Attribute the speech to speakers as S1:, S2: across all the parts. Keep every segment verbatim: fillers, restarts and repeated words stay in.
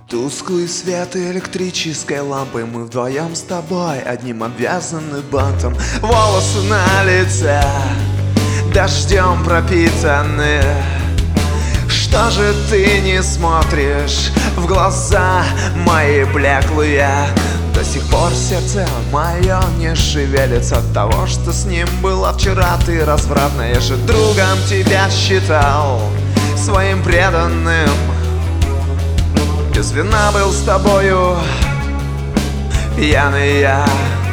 S1: Тусклый свет электрической лампы, мы вдвоем с тобой, одним обвязаны бантом. Волосы на лице дождем пропитаны. Что же ты не смотришь в глаза мои блеклые? До сих пор сердце мое не шевелится от того, что с ним было вчера. Ты развратная, я же другом тебя считал, своим преданным. Без вина был с тобою пьяный я.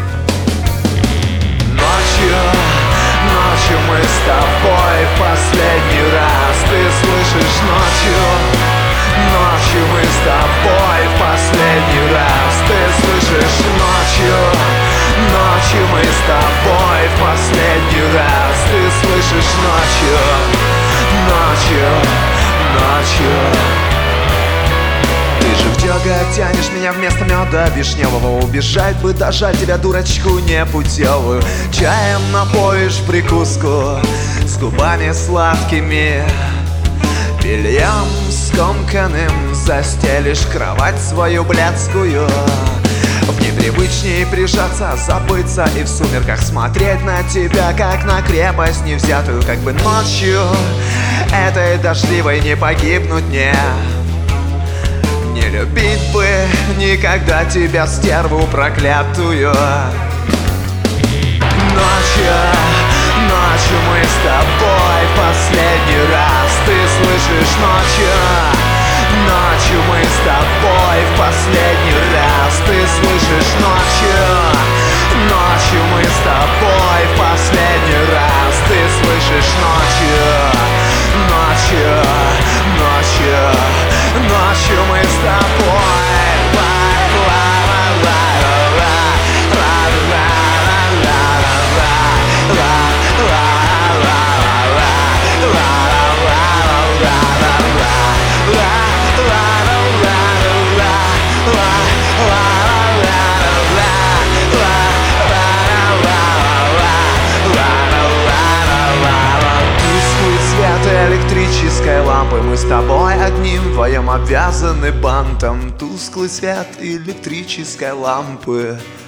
S1: Ночью, ночью мы с тобой в последний раз. Ты слышишь, ночью, ночью мы с тобой в последний раз. Ты слышишь, ночью, ночью мы с тобой в последний раз. Ты слышишь, ночью, ночью, ночью. Ты же в дёга тянешь меня вместо меда вишневого. Убежать бы, дожать тебя, дурочку непутевую. Чаем напоишь в прикуску с губами сладкими. Бельем скомканным застелишь кровать свою блядскую. В непривычней прижаться, забыться и в сумерках смотреть на тебя, как на крепость невзятую. Как бы ночью этой дождливой не погибнуть мне. Не любить бы никогда тебя, стерву проклятую. Ночью, ночью мы с тобой в последний раз. Ты слышишь, ночью, ночью мы с тобой в последний раз. Ты слышишь, ночью, ночью мы с тобой в последний раз. Ты слышишь, ночью, ночью, ночью, ночью мы с тобой. Электрической лампы, мы с тобой одним вдвоем обвязаны бантом. Тусклый свет электрической лампы.